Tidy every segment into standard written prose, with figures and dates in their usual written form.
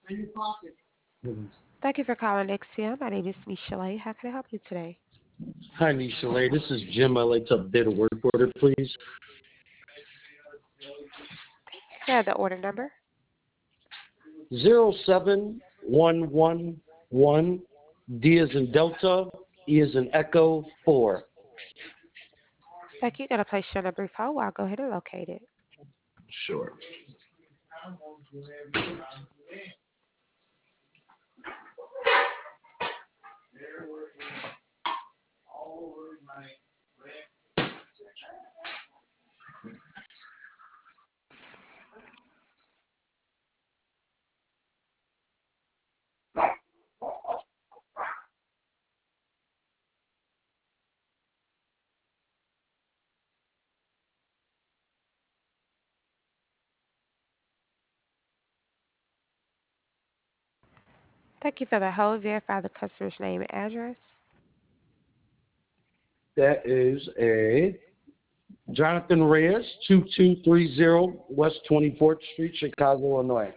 Thank you for calling Nexia. My name is Michelle. How can I help you today? Hi, Nishalay. This is Jim. I'd like to update a work order, please. Can I have the order number? 07111 D is in Delta, E is in Echo 4. Thank you. Got to place you on a brief hold. I'll go ahead and locate it. Sure. Thank you for the hold. Verify the customer's name and address. That is a Jonathan Reyes, 2230 West 24th Street, Chicago, Illinois.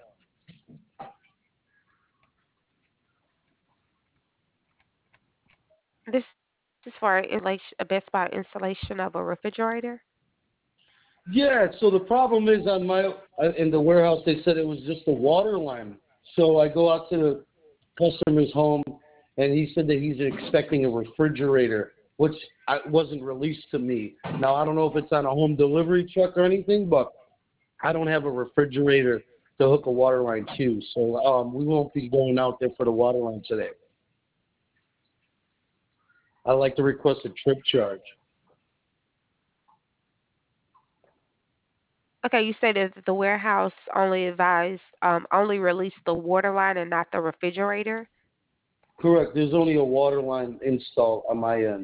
This is for a Best Buy installation of a refrigerator. Yeah, so the problem is on my in the warehouse they said it was just a water line. So I go out to the customer's home and he said that he's expecting a refrigerator, which wasn't released to me. Now I don't know if it's on a home delivery truck or anything, but I don't have a refrigerator to hook a water line to. So we won't be going out there for the water line today. I'd like to request a trip charge. Okay, you said that the warehouse only released the water line and not the refrigerator. Correct. There's only a water line installed on my end.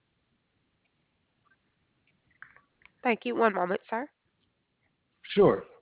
Thank you. One moment, sir. Sure.